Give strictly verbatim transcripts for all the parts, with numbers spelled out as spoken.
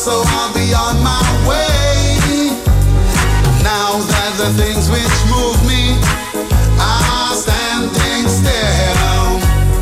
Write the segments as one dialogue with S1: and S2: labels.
S1: so I'll be on my way. Now that the things which move me are standing still,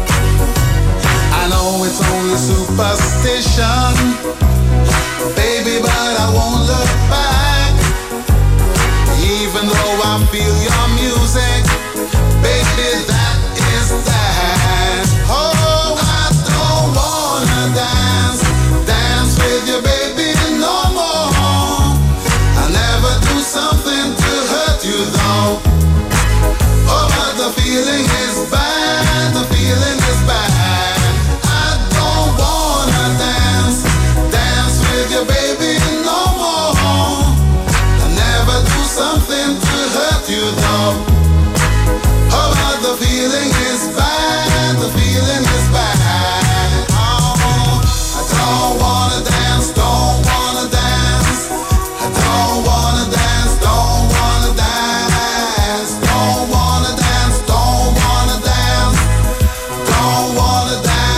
S1: I know it's only superstition, baby, but I won't look back. Even though I feel your music, baby, that is that. Oh, I don't wanna dance, dance with you, baby, no more. I'll never do something to hurt you, though. Oh, but the feeling is bad, the feeling is bad. I don't wanna dance, dance with you, baby, no more. I'll never do something to hurt you, though. Oh, but the feeling is bad, the feeling is bad. Oh, I don't wanna dance, don't wanna dance. I don't wanna dance, don't wanna dance. Don't wanna dance, don't wanna dance. Don't wanna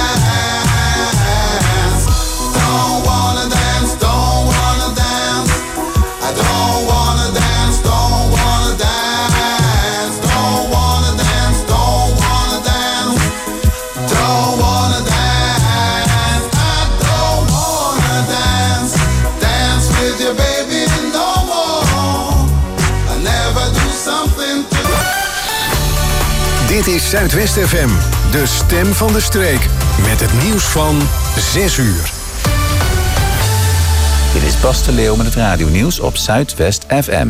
S1: dance. Don't wanna dance, don't wanna dance. I don't wanna dance, don't wanna dance. Don't wanna dance, don't wanna dance. Don't wanna dance. I don't wanna dance, dance with you, baby, no more. I never do something to.
S2: Dit is Zuidwest F M, de stem van de streek. Met het nieuws van zes uur.
S3: Dit is Bas de Leeuw met het radionieuws op Zuidwest F M.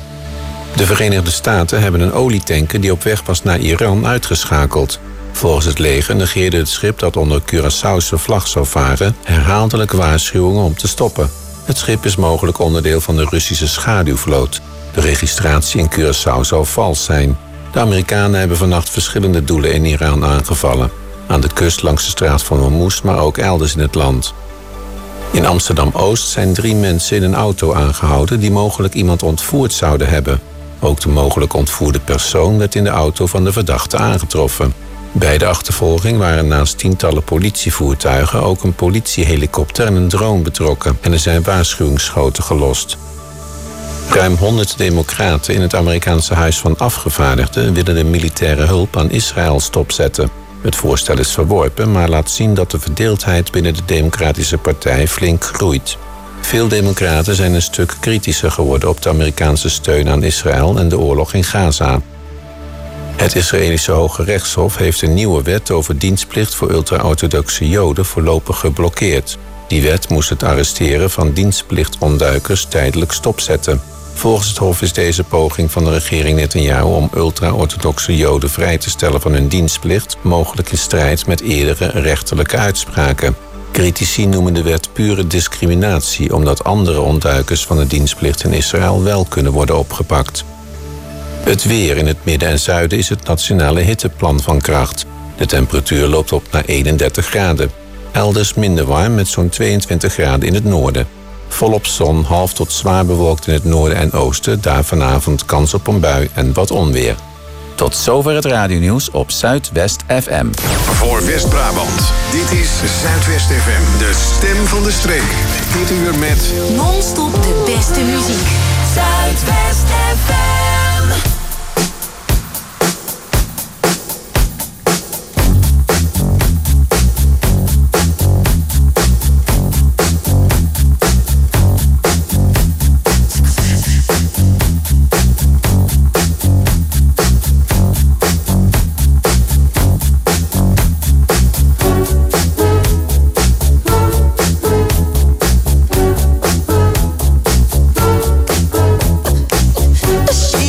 S4: De Verenigde Staten hebben een olietanker die op weg was naar Iran uitgeschakeld. Volgens het leger negeerde het schip dat onder Curaçaose vlag zou varen herhaaldelijk waarschuwingen om te stoppen. Het schip is mogelijk onderdeel van de Russische schaduwvloot. De registratie in Curaçao zou vals zijn. De Amerikanen hebben vannacht verschillende doelen in Iran aangevallen. Aan de kust langs de straat van Hormuz, maar ook elders in het land. In Amsterdam-Oost zijn drie mensen in een auto aangehouden die mogelijk iemand ontvoerd zouden hebben. Ook de mogelijk ontvoerde persoon werd in de auto van de verdachte aangetroffen. Bij de achtervolging waren naast tientallen politievoertuigen ook een politiehelikopter en een drone betrokken en er zijn waarschuwingsschoten gelost. Ruim honderd democraten in het Amerikaanse Huis van Afgevaardigden willen de militaire hulp aan Israël stopzetten. Het voorstel is verworpen, maar laat zien dat de verdeeldheid binnen de Democratische Partij flink groeit. Veel democraten zijn een stuk kritischer geworden op de Amerikaanse steun aan Israël en de oorlog in Gaza. Het Israëlische Hoge Rechtshof heeft een nieuwe wet over dienstplicht voor ultra-orthodoxe Joden voorlopig geblokkeerd. Die wet moest het arresteren van dienstplichtontduikers tijdelijk stopzetten. Volgens het Hof is deze poging van de regering Netanyahu om ultra-orthodoxe Joden vrij te stellen van hun dienstplicht mogelijk in strijd met eerdere rechterlijke uitspraken. Critici noemen de wet pure discriminatie, omdat andere ontduikers van de dienstplicht in Israël wel kunnen worden opgepakt. Het weer in het midden en zuiden is het nationale hitteplan van kracht. De temperatuur loopt op naar eenendertig graden. Elders minder warm met zo'n tweeëntwintig graden in het noorden. Volop zon, half tot zwaar bewolkt in het noorden en oosten. Daar vanavond kans op een bui en wat onweer.
S3: Tot zover het radionieuws op Zuidwest F M.
S2: Voor West-Brabant, dit is Zuidwest F M, de stem van de streek. Dit uur met
S5: non-stop de beste muziek. Zuidwest F M. Shh.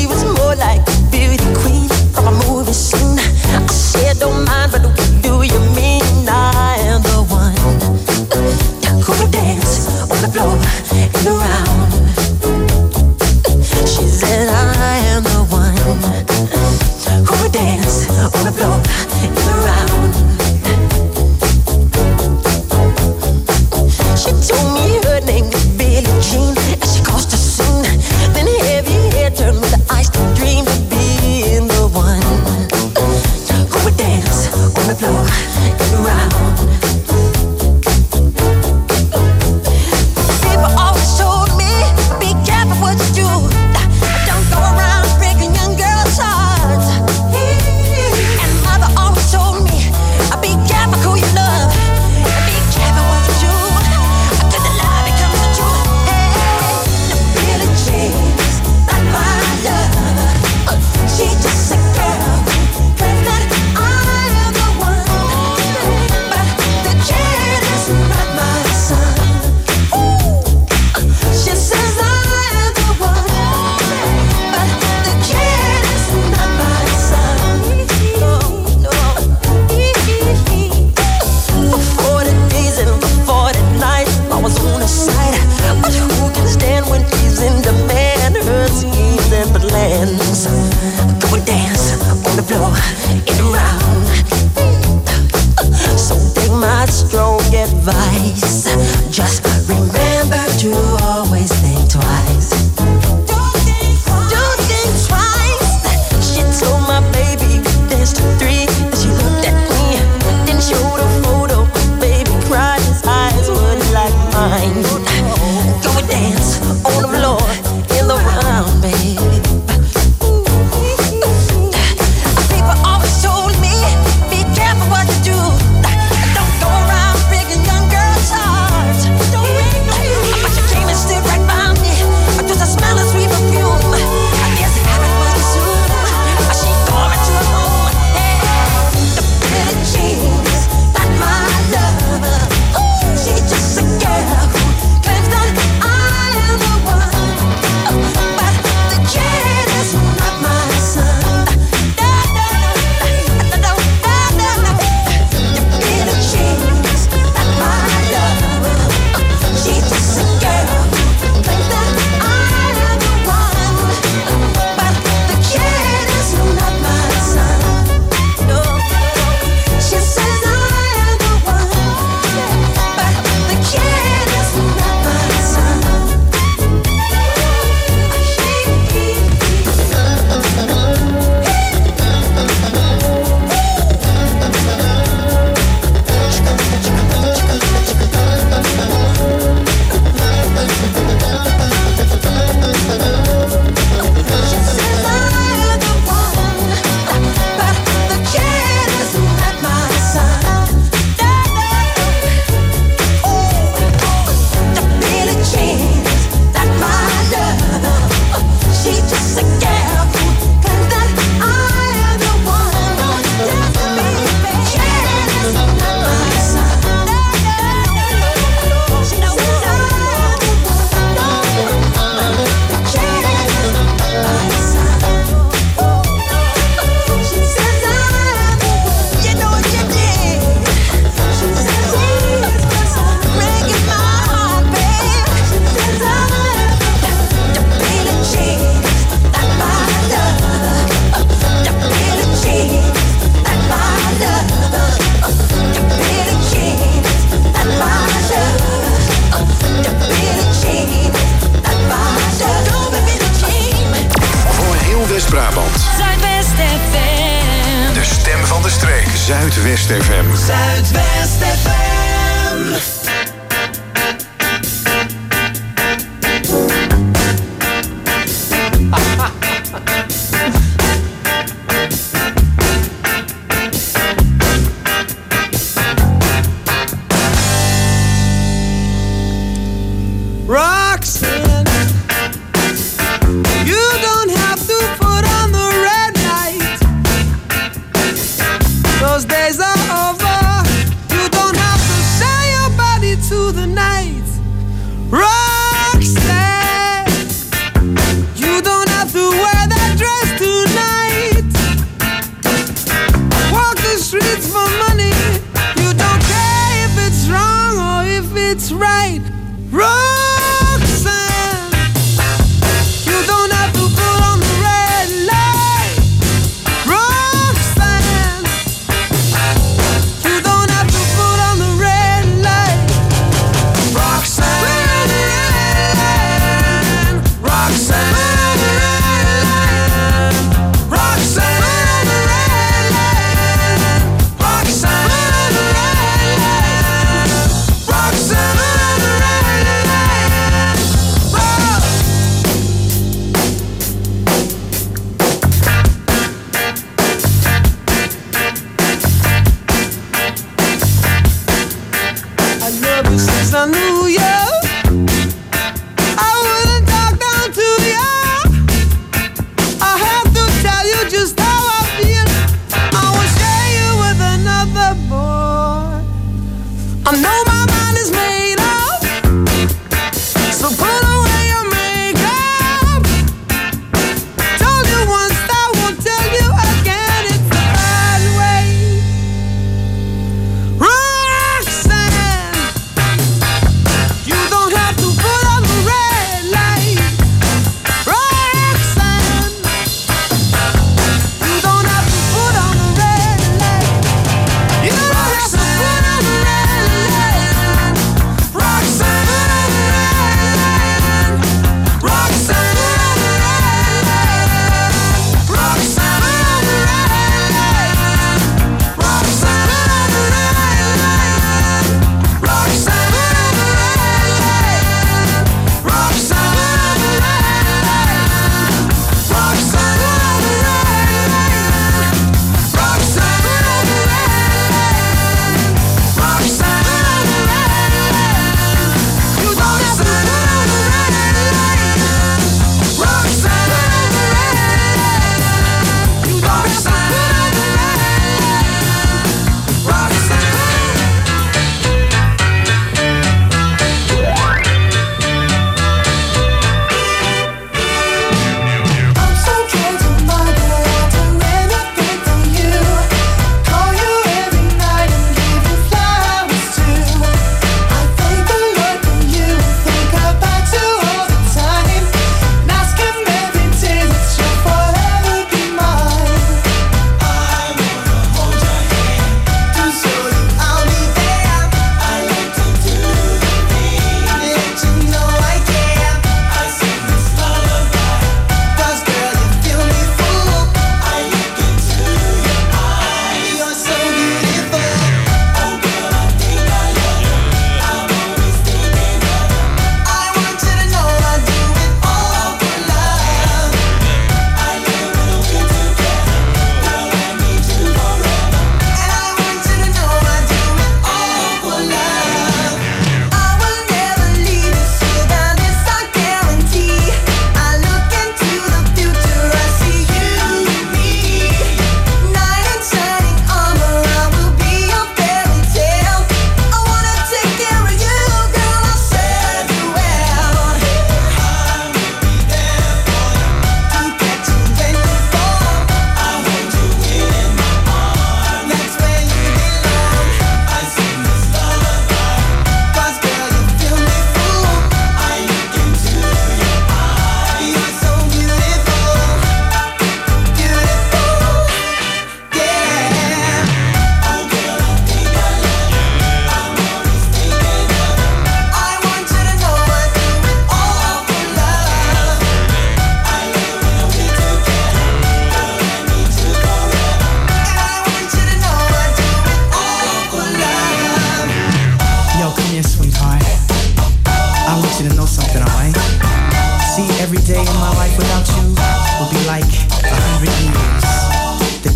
S6: floor and around. So take my strong advice. Just remember to always think twice. Don't think twice. She told my baby dance to three. She looked at me, then showed a photo. Baby cried, his eyes were like mine. Go and dance on the floor in the round, baby. People always told me, be careful what you do. Don't go around breaking young girls' hearts. But she came and stood right by me. Just the smell of sweet perfume. I guess it happened pretty soon. She called me to her home. The pretty jeans, not my love. She just a girl who claims that I am the one. But the kid is not my son. The pretty jeans, not my love. She just a girl who claims that I am the one. But the kid is not my son. No, she says I am the one. But the kid is not my son. She says I am the one, but the kid is not my son. The Billie Jean's not my love. She just a girl who claims that I am the one. The kid is not my son. She says I am the one. The kid is not my son. She says I am the one. You know you did. She says he's breaking my heart, babe. She says I am the Billie Jean's not my love. The Billie Jean's not my love. The Billie Jean's not my love. The Billie Jean's not my love. Don't be Billie Jean.
S2: Voor heel West-Brabant.
S5: Zuidwest F M.
S2: De stem van de streek. Zuidwest F M.
S5: Zuidwest F M.
S7: Roxanne, you don't have to put on the red light. Those days are over. You don't have to say your bad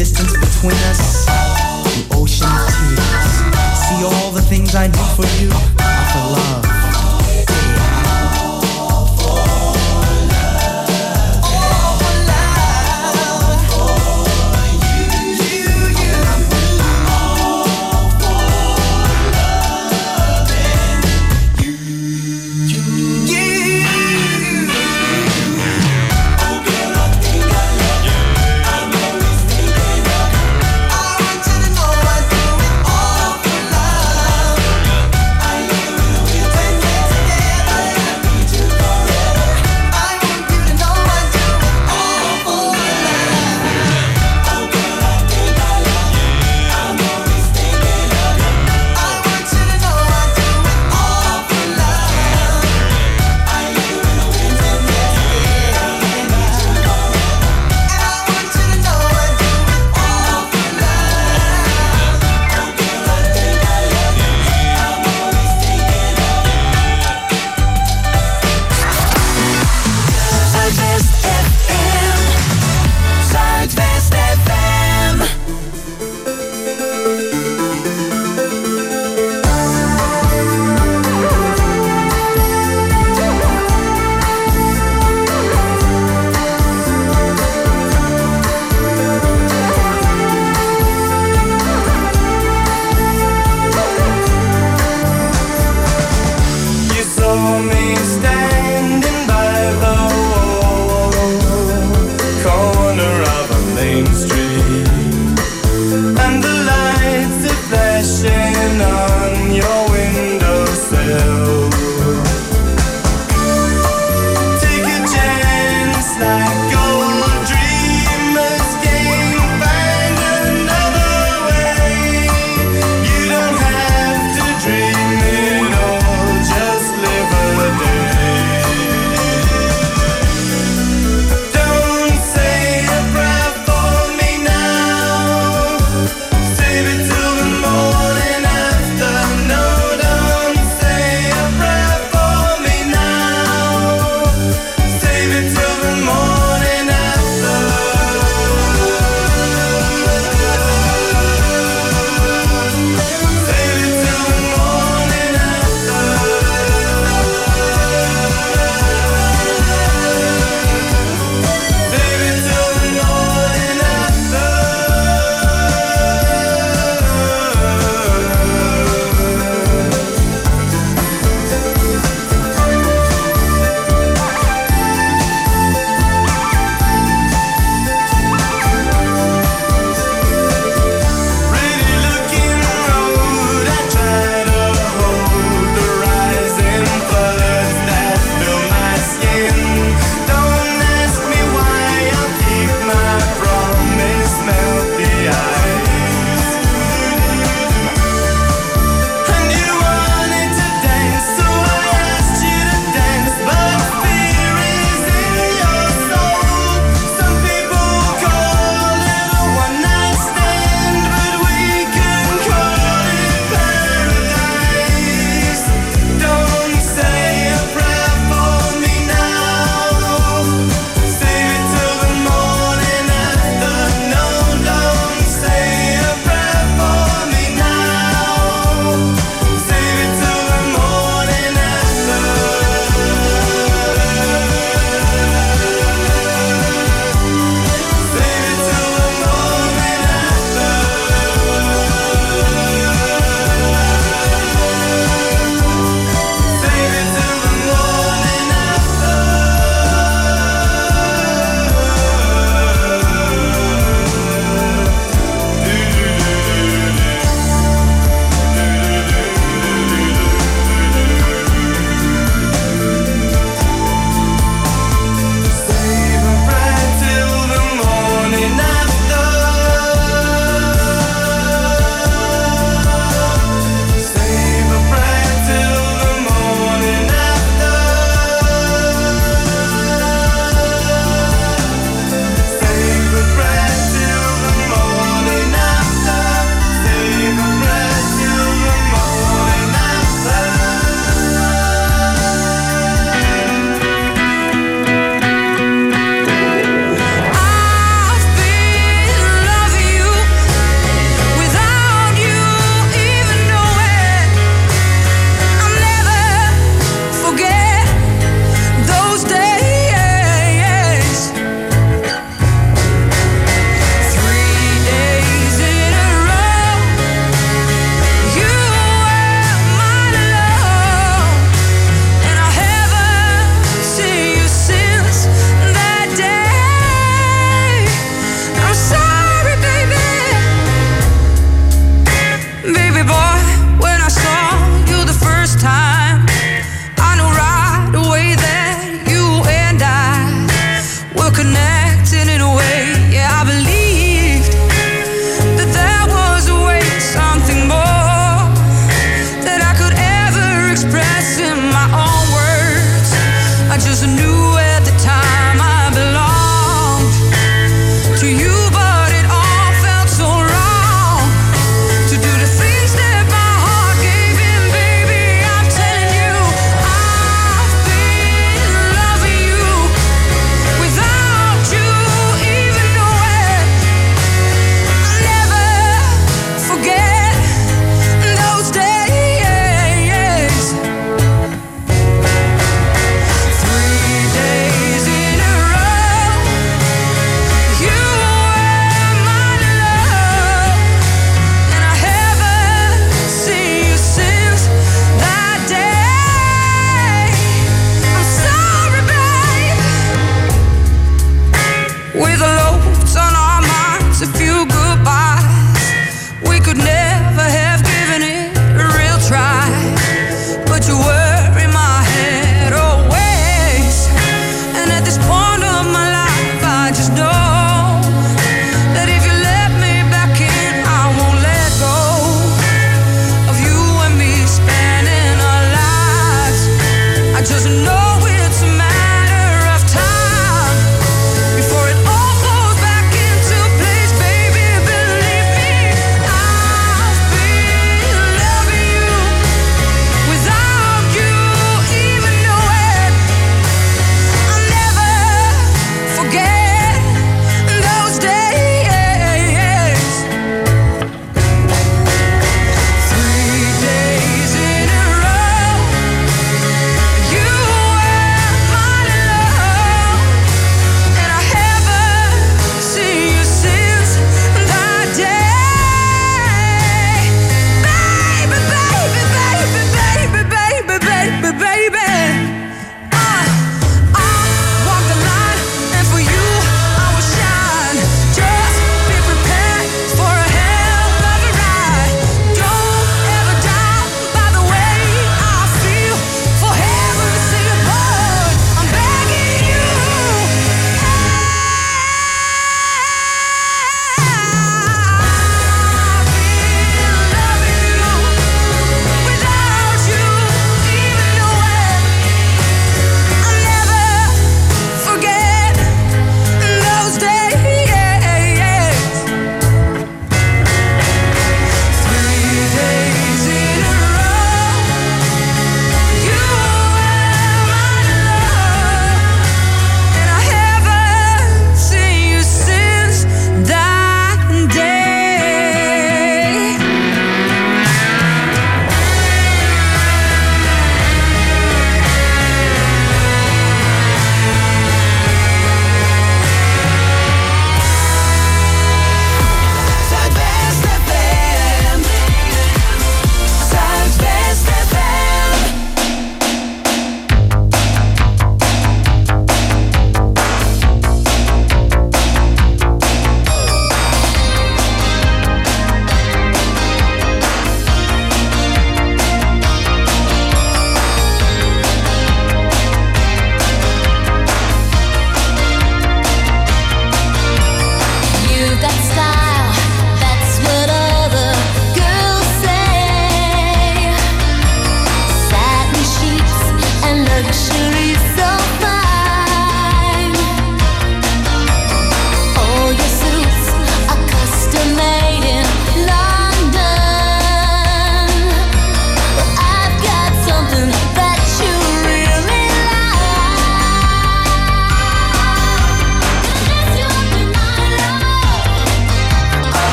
S8: distance between us, the ocean of tears. See all the things I do for you, are for love.
S6: I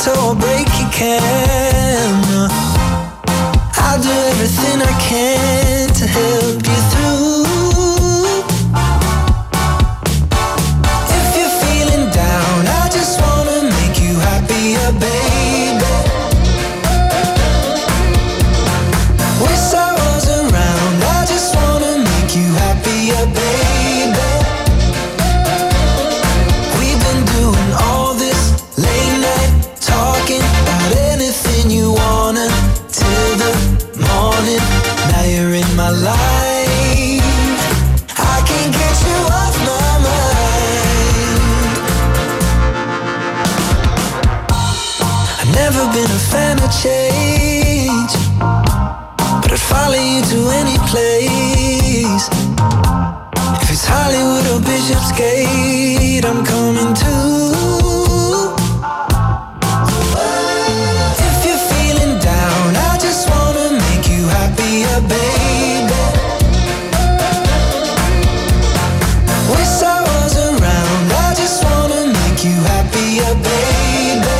S9: bent or break, you can. I'll do everything I can to help you through. If you're feeling down, I just wanna make you happier, baby. Wish I was around, I just wanna make you happier, baby. We've been doing all this late night talking about anything you wanna till the morning. Now you're in my life, I can't get you off my mind. I've never been a fan of change, but I'd follow you to any place. If it's Hollywood or Bishopsgate, I'm coming too. If you're feeling down, I just wanna make you happier, baby. Wish I was around, I just wanna make you happier, baby.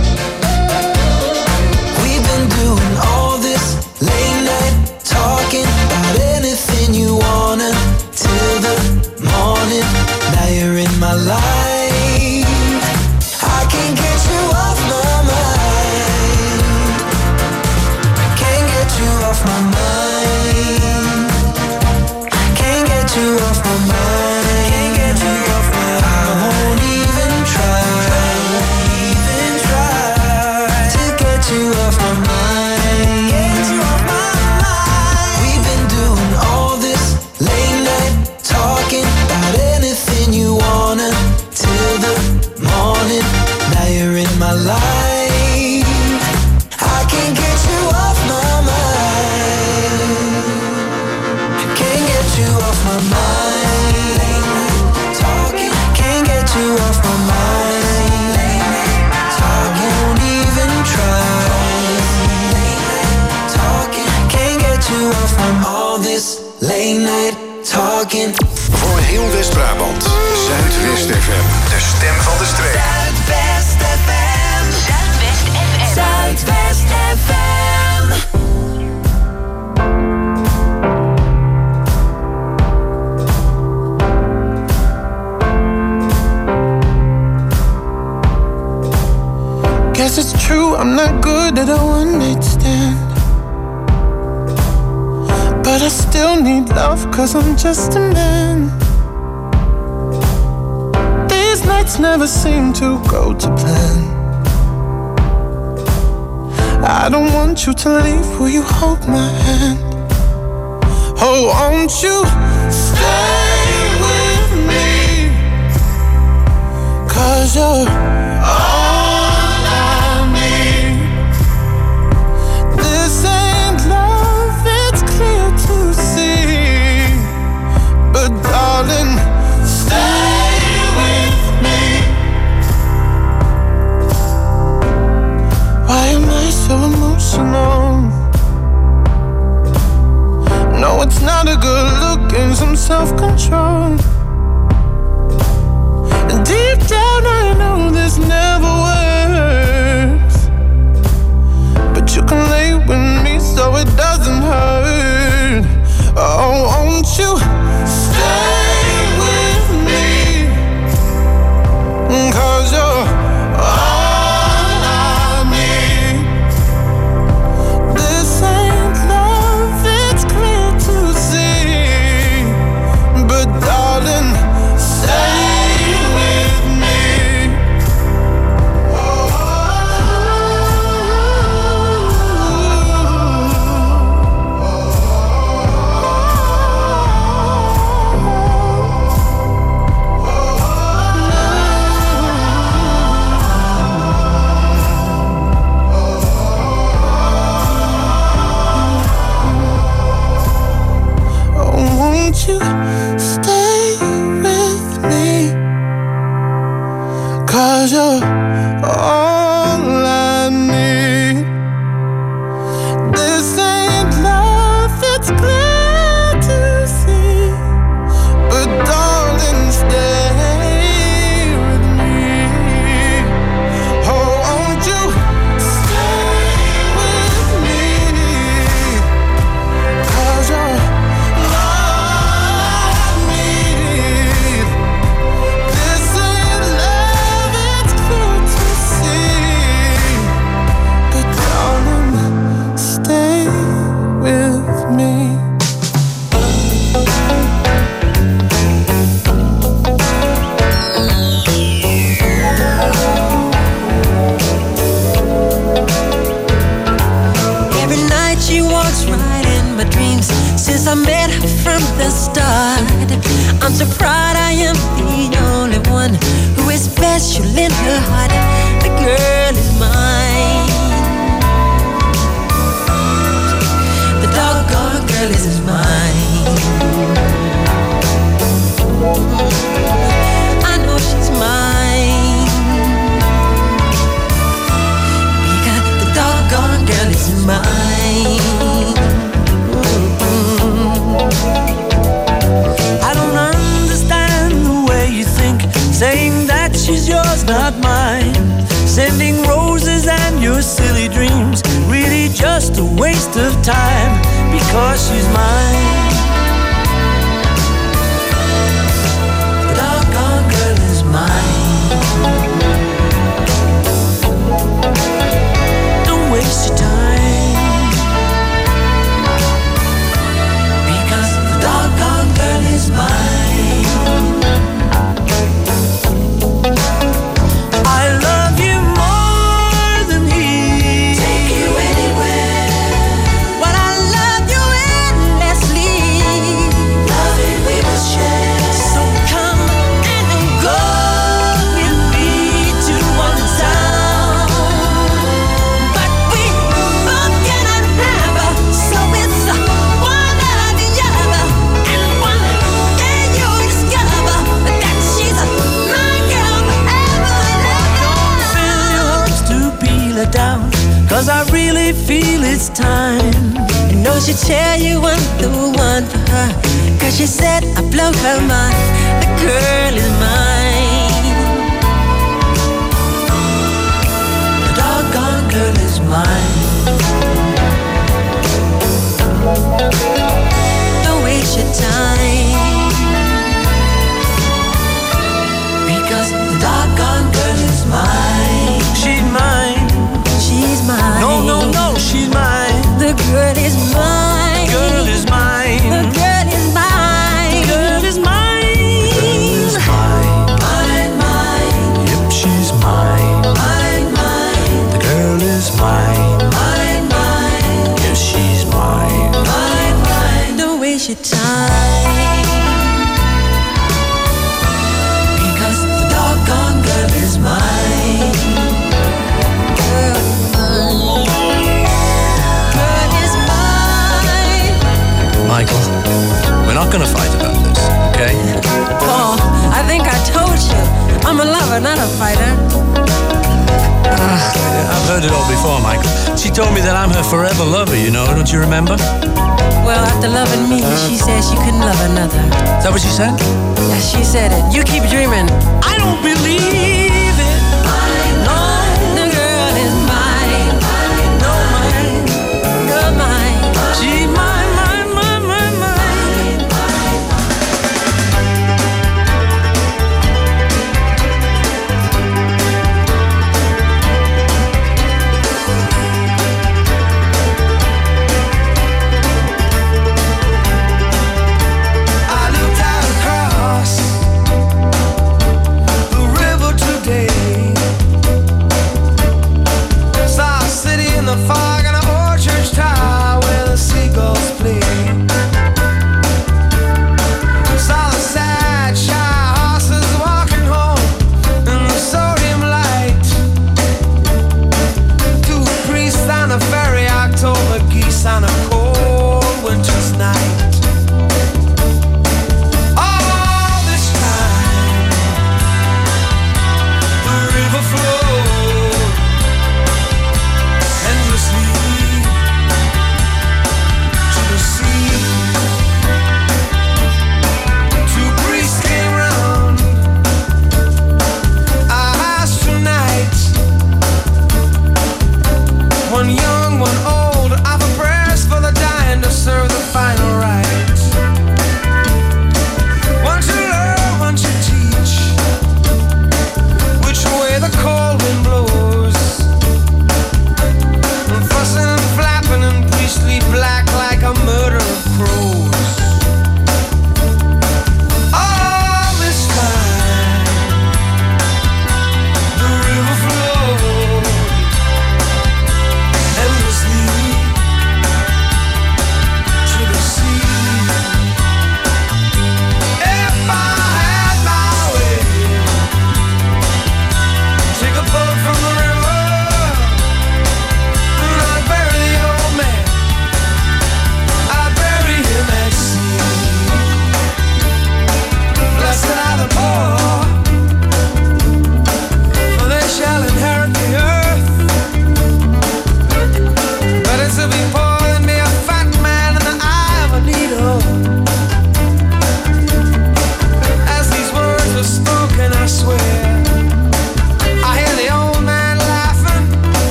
S9: We've been doing all this late night talking about anything you wanna till the morning. Now you're in my life, I can't get you off my mind. Can't get you off my mind. Can't get you off my mind. Can't get you off my mind. I won't even try, even try to get you off my mind. Get you off my mind. We've been doing all this late night talking about anything you wanna till the morning. Now you're in my life, I can't get you off my mind. Can't get you off my mind. Late night talking, can't get you off my mind. Late night talking, won't even try. Late night talking, can't get you off from all this late night talking.
S2: Voor heel West-Brabant, Zuidwest F M, de stem van de streek.
S5: Zuidwest F M. Zuidwest F M. Zuidwest F M.
S10: Guess it's true, I'm not good at a one-night stand, but I still need love, cause I'm just a man. These nights never seem to go to plan. I don't want you to leave, will you hold my hand? Oh, won't you stay with me? Cause you're all I need. This ain't love, it's clear to see, but darling, stay with me. Why am I so emotional? No, it's not a good look and some self-control. And deep down I know this never works, but you can lay with me so it doesn't hurt. Oh, won't you stay with me? Cause you're all I need. This ain't love, it's clear to see, but darling, stay with me. Oh, won't you stay with me? Cause you're all I need. This ain't love, it's clear to see, but darling, stay with me. Oh, won't you
S11: her silly dreams really just a waste of time, because she's mine. The doggone girl is mine. Don't waste your time, because the doggone girl is mine. Down, 'cause I really feel it's time. You know she'd tell you I'm the one for her, 'cause she said I blow her mind. The girl is mine. The doggone girl is mine. Don't waste your time, because the doggone girl is mine. She's mine. She's mine. No, no, no, she's mine. The girl is mine. Girl is mine. The girl is mine. The girl is mine. The girl is mine. Mine, mine. Yep, she's mine. Mine, mine. The girl is mine. Mine, mine. Yes, she's mine. Mine, mine. Don't waste your time, because the doggone girl is mine. Michael, we're not gonna fight about this, okay?
S12: Paul, I think I told you. I'm a lover, not a fighter.
S11: Uh, I've heard it all before, Michael. She told me that I'm her forever lover, you know, don't you remember?
S12: Well, after loving me, she said she couldn't love another.
S11: Is that what she said?
S12: Yeah, she said it. You keep dreaming.
S11: I don't believe it. No,
S12: the girl is mine.
S11: No, mine.
S12: You're mine.
S11: She's mine.
S9: The river today.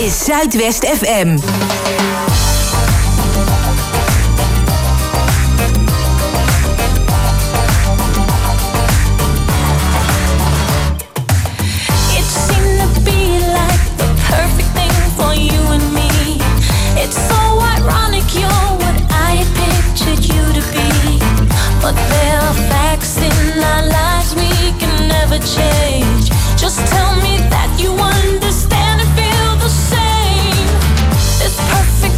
S5: is Zuidwest F M.
S13: It's so ironic you're what I had pictured you to be. But there are facts in our lives we can never change. Just tell me that you understand and feel the same. This perfect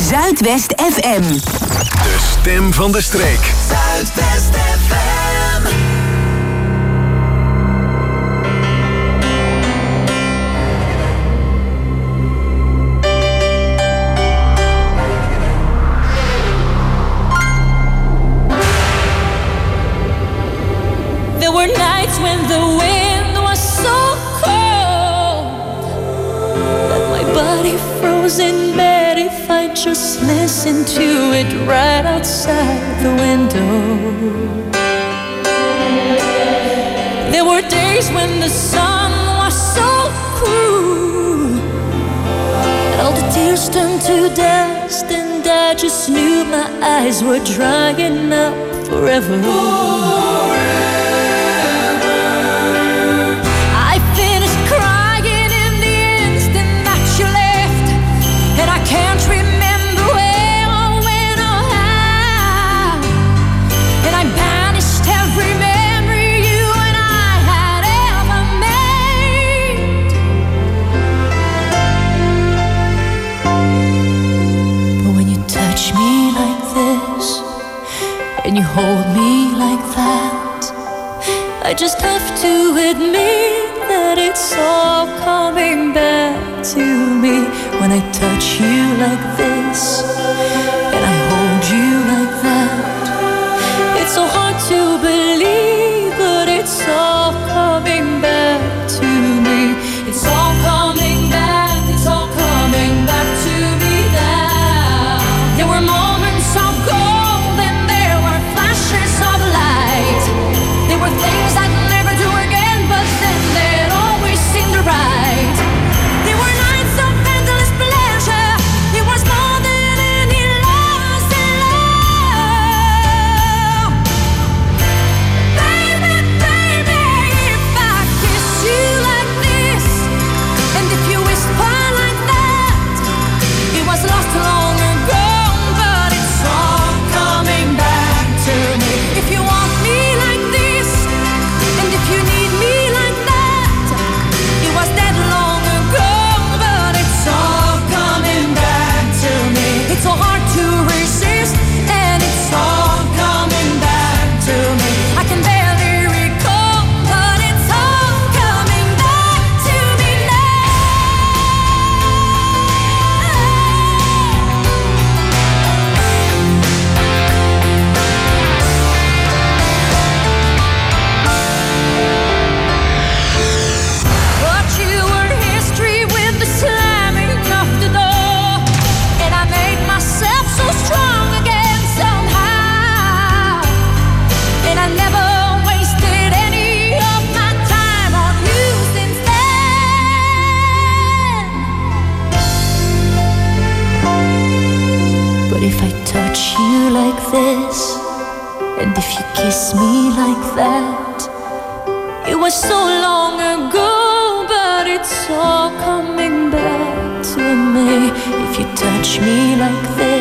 S5: Zuidwest F M.
S2: De stem van de streek.
S5: Zuidwest F M.
S13: There were nights when the wind was so cold that my body froze in bed if I just listened to it right outside the window. There were days when the sun was so cruel that all the tears turned to dust, and I just knew my eyes were drying up forever. Can't remember where or when or how, and I banished every memory you and I had ever made. But when you touch me like this and you hold me like that, I just have to admit that it's all coming back to me. When I touch you like this and I hold you like that, it's so hard to believe, but it's all coming back to me. It's all coming back, it's all coming back to me now. There were moments of gold and there were flashes of light. There were things I'd never do again, but then they'd always seem right. There were nights of endless pleasure. It was more than any loss in love. Baby, baby, if I kiss you like this, and if you whisper like that, it was lost long ago, but it's all coming back to me. If you want me like this, and if you need me like that, it was dead long ago, but it's all coming back to me. It's so hard to resist, and it's all coming back to me. I can barely recall, but it's all coming back to me But you were history with the slamming of the door, and I made myself so strong again somehow. And I never wasted any of my time on you since then. But if I touch you like this, and if you kiss me like that, it was so long ago, but it's all coming back to me. If you touch me like this,